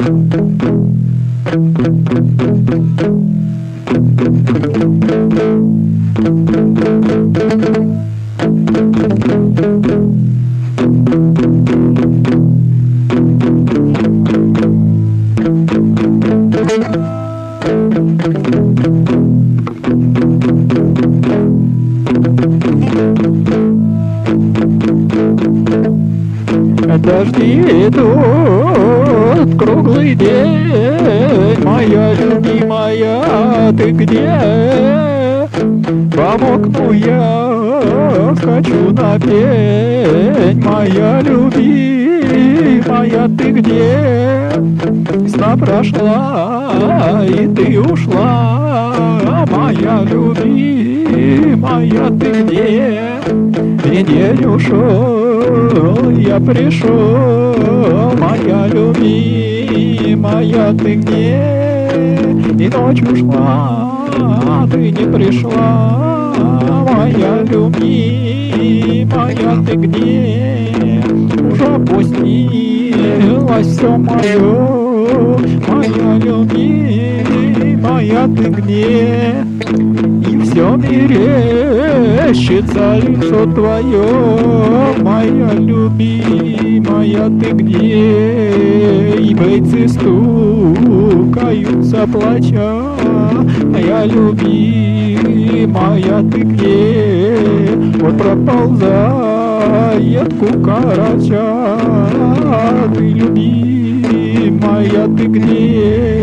Дожди идут круглый день, моя любимая, ты где? По окну я скачу на пень, моя любимая, ты где? Весна прошла, и ты ушла, моя любимая, ты где? И день ушел, я пришел, моя любимая, ты где? И ночь ушла, ты не пришла, моя любимая, ты где? Уже опустилось все мое, моя любимая, ты где? И все мерещится лицо твое, моя любимая, ты где? И бойцы стукаются, плача, моя любимая, ты где? Вот проползает кукарача, ты любимая, ты где?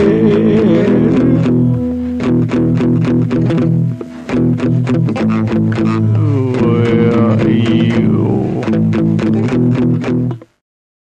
Where are you?